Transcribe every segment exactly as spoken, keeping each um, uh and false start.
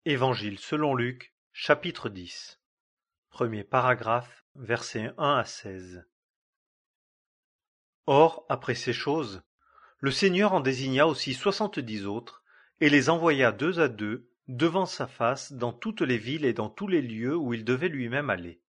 Évangile selon Luc, chapitre dix. Premier paragraphe, versets un à seize. Or, après ces choses, le Seigneur en désigna aussi soixante-dix autres, et les envoya deux à deux devant sa face dans toutes les villes et dans tous les lieux où il devait lui-même aller.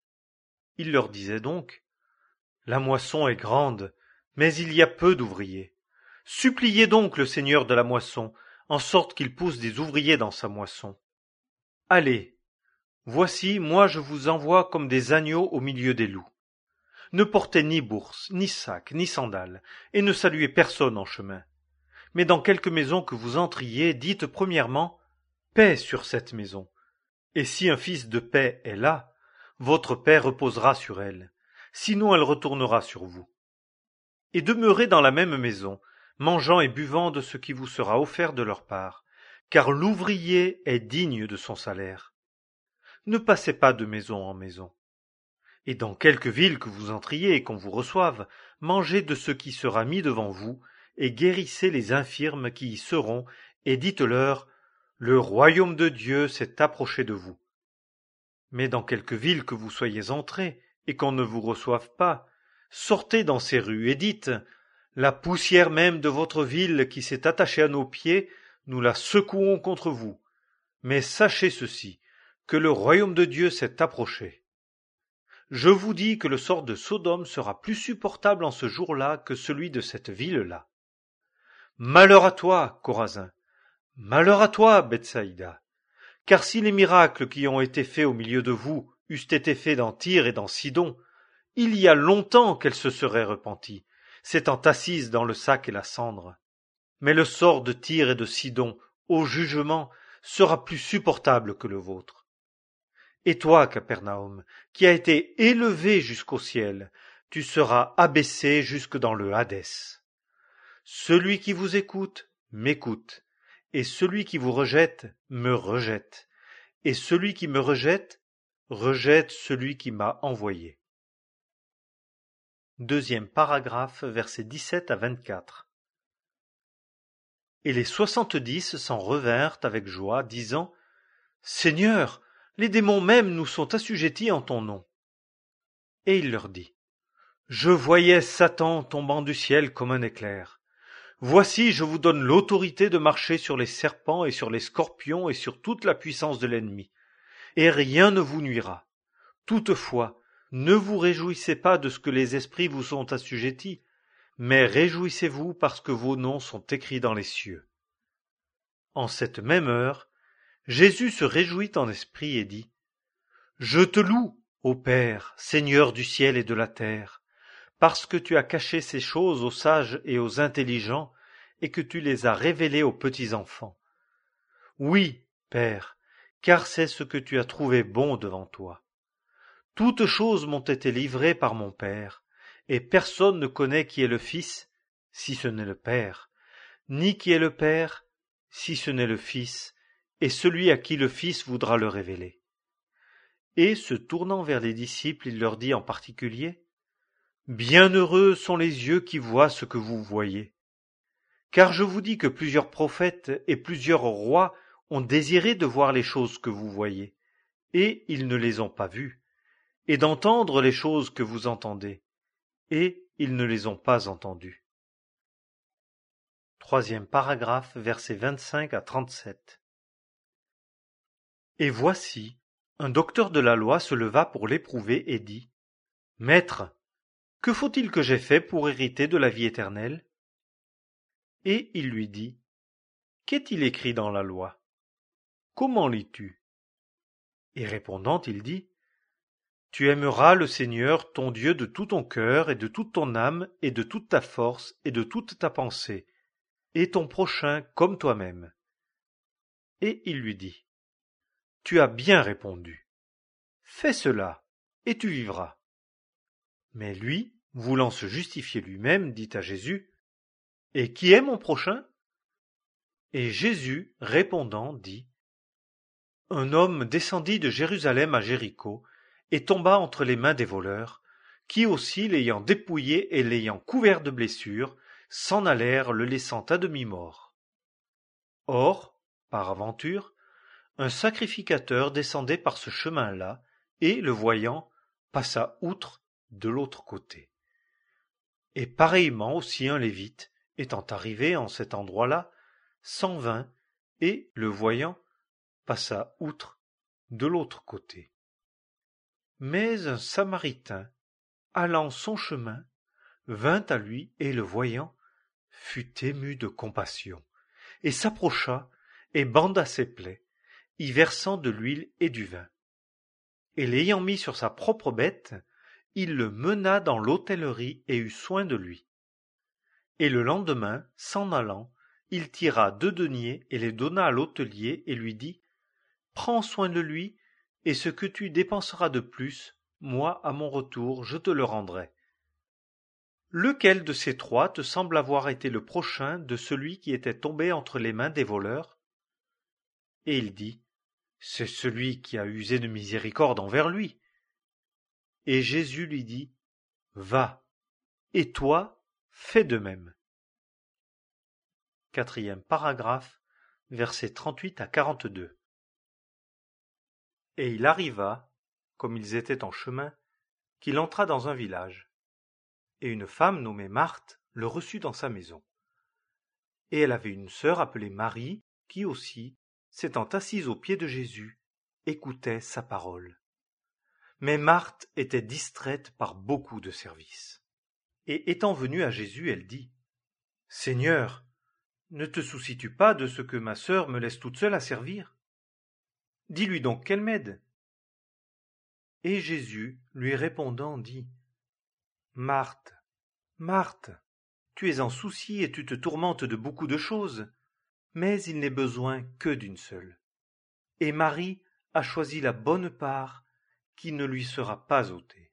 Il leur disait donc: La moisson est grande, mais il y a peu d'ouvriers. Suppliez donc le Seigneur de la moisson, en sorte qu'il pousse des ouvriers dans sa moisson. Allez, voici, moi je vous envoie comme des agneaux au milieu des loups. Ne portez ni bourse, ni sac, ni sandales, et ne saluez personne en chemin. Mais dans quelque maison que vous entriez, dites premièrement: Paix sur cette maison. Et si un fils de paix est là, votre paix reposera sur elle, sinon elle retournera sur vous. Et demeurez dans la même maison, mangeant et buvant de ce qui vous sera offert de leur part, car l'ouvrier est digne de son salaire. Ne passez pas de maison en maison. Et dans quelque ville que vous entriez et qu'on vous reçoive, mangez de ce qui sera mis devant vous, et guérissez les infirmes qui y seront, et dites-leur: Le royaume de Dieu s'est approché de vous. Mais dans quelque ville que vous soyez entrés, et qu'on ne vous reçoive pas, sortez dans ces rues et dites: La poussière même de votre ville qui s'est attachée à nos pieds, nous la secouons contre vous. Mais sachez ceci, que le royaume de Dieu s'est approché. Je vous dis que le sort de Sodome sera plus supportable en ce jour-là que celui de cette ville-là. Malheur à toi, Chorazin! Malheur à toi, Bethsaïda! Car si les miracles qui ont été faits au milieu de vous eussent été faits dans Tyr et dans Sidon, il y a longtemps qu'elles se seraient repenties, s'étant assises dans le sac et la cendre. Mais le sort de Tyr et de Sidon, au jugement, sera plus supportable que le vôtre. Et toi, Capernaum, qui as été élevé jusqu'au ciel, tu seras abaissé jusque dans le Hadès. Celui qui vous écoute, m'écoute, et celui qui vous rejette, me rejette, et celui qui me rejette, rejette celui qui m'a envoyé. Deuxième paragraphe, versets dix-sept à vingt-quatre. Et les soixante-dix s'en revinrent avec joie, disant: Seigneur, les démons même nous sont assujettis en ton nom. Et il leur dit: Je voyais Satan tombant du ciel comme un éclair. Voici, je vous donne l'autorité de marcher sur les serpents et sur les scorpions et sur toute la puissance de l'ennemi, et rien ne vous nuira. Toutefois, ne vous réjouissez pas de ce que les esprits vous sont assujettis, mais réjouissez-vous parce que vos noms sont écrits dans les cieux. En cette même heure, Jésus se réjouit en esprit et dit: Je te loue, ô Père, Seigneur du ciel et de la terre, parce que tu as caché ces choses aux sages et aux intelligents, et que tu les as révélées aux petits enfants. Oui, Père, car c'est ce que tu as trouvé bon devant toi. Toutes choses m'ont été livrées par mon Père, et personne ne connaît qui est le Fils, si ce n'est le Père, ni qui est le Père, si ce n'est le Fils, et celui à qui le Fils voudra le révéler. Et, se tournant vers les disciples, il leur dit en particulier: Bienheureux sont les yeux qui voient ce que vous voyez. Car je vous dis que plusieurs prophètes et plusieurs rois ont désiré de voir les choses que vous voyez, et ils ne les ont pas vues, et d'entendre les choses que vous entendez, et ils ne les ont pas entendues. Troisième paragraphe, versets vingt-cinq à trente-sept. Et voici, un docteur de la loi se leva pour l'éprouver et dit: Maître, que faut-il que j'aie fait pour hériter de la vie éternelle? Et il lui dit: Qu'est-il écrit dans la loi? Comment lis-tu? Et répondant, il dit: Tu aimeras le Seigneur ton Dieu de tout ton cœur et de toute ton âme et de toute ta force et de toute ta pensée, et ton prochain comme toi-même. Et il lui dit: Tu as bien répondu. Fais cela, et tu vivras. Mais lui, voulant se justifier lui-même, dit à Jésus: Et qui est mon prochain? Et Jésus, répondant, dit: Un homme descendit de Jérusalem à Jéricho, et tomba entre les mains des voleurs, qui aussi, l'ayant dépouillé et l'ayant couvert de blessures, s'en allèrent, le laissant à demi mort. Or, par aventure, un sacrificateur descendait par ce chemin-là, et, le voyant, passa outre de l'autre côté. Et pareillement aussi un lévite, étant arrivé en cet endroit-là, s'en vint, et, le voyant, passa outre de l'autre côté. Mais un Samaritain, allant son chemin, vint à lui, et le voyant, fut ému de compassion, et s'approcha, et banda ses plaies, y versant de l'huile et du vin. Et l'ayant mis sur sa propre bête, il le mena dans l'hôtellerie et eut soin de lui. Et le lendemain, s'en allant, il tira deux deniers et les donna à l'hôtelier et lui dit : Prends soin de lui, et ce que tu dépenseras de plus, moi, à mon retour, je te le rendrai. Lequel de ces trois te semble avoir été le prochain de celui qui était tombé entre les mains des voleurs ? Et il dit : C'est celui qui a usé de miséricorde envers lui. Et Jésus lui dit : Va, et toi, fais de même. Quatrième paragraphe, versets trente-huit à quarante-deux. Et il arriva, comme ils étaient en chemin, qu'il entra dans un village. Et une femme nommée Marthe le reçut dans sa maison. Et elle avait une sœur appelée Marie, qui aussi, s'étant assise aux pieds de Jésus, écoutait sa parole. Mais Marthe était distraite par beaucoup de services. Et étant venue à Jésus, elle dit : Seigneur, ne te soucies-tu pas de ce que ma sœur me laisse toute seule à servir ? Dis-lui donc qu'elle m'aide. Et Jésus, lui répondant, dit : Marthe, Marthe, tu es en souci et tu te tourmentes de beaucoup de choses, mais il n'est besoin que d'une seule. Et Marie a choisi la bonne part qui ne lui sera pas ôtée.